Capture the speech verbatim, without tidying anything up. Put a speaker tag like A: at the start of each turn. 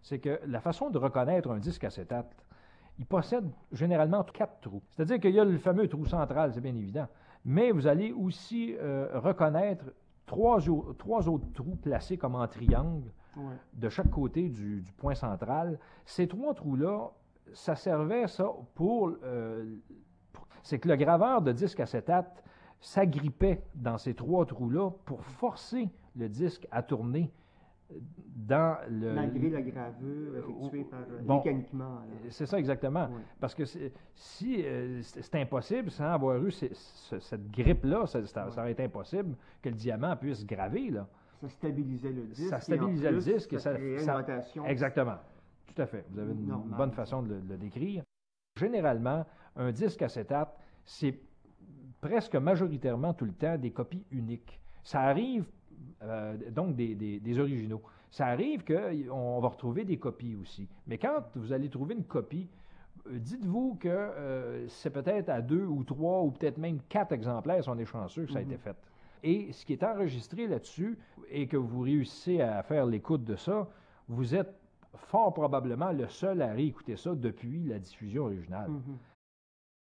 A: c'est que la façon de reconnaître un disque acétate, il possède généralement quatre trous. C'est-à-dire qu'il y a le fameux trou central, c'est bien évident, mais vous allez aussi euh, reconnaître trois, trois autres trous placés comme en triangle
B: Ouais.
A: de chaque côté du, du point central. Ces trois trous-là, ça servait ça pour, euh, pour... C'est que le graveur de disque acétate s'agrippait dans ces trois trous-là pour forcer le disque à tourner dans le...
B: Malgré la gravure effectuée par,
A: bon,
B: mécaniquement.
A: C'est ça exactement.
B: Ouais.
A: Parce que si euh, c'est impossible, sans avoir eu ces, ce, cette grippe-là, ça, ça, ouais. ça aurait été impossible que le diamant puisse graver. Là.
B: Ça stabilisait le disque.
A: Ça stabilisait le disque.
B: Ça,
A: ça
B: créait
A: ça,
B: une rotation.
A: Exactement. Tout à fait. Vous avez une
B: normal,
A: bonne façon de le, de le décrire. Généralement, un disque acétate, c'est presque majoritairement tout le temps des copies uniques. Ça arrive, euh, donc des, des, des originaux. Ça arrive qu'on va retrouver des copies aussi. Mais quand vous allez trouver une copie, euh, dites-vous que euh, c'est peut-être à deux ou trois ou peut-être même quatre exemplaires, si on est chanceux, que ça a mm-hmm. été fait. Et ce qui est enregistré là-dessus et que vous réussissez à faire l'écoute de ça, vous êtes fort probablement le seul à réécouter ça depuis la diffusion originale.
B: Mm-hmm.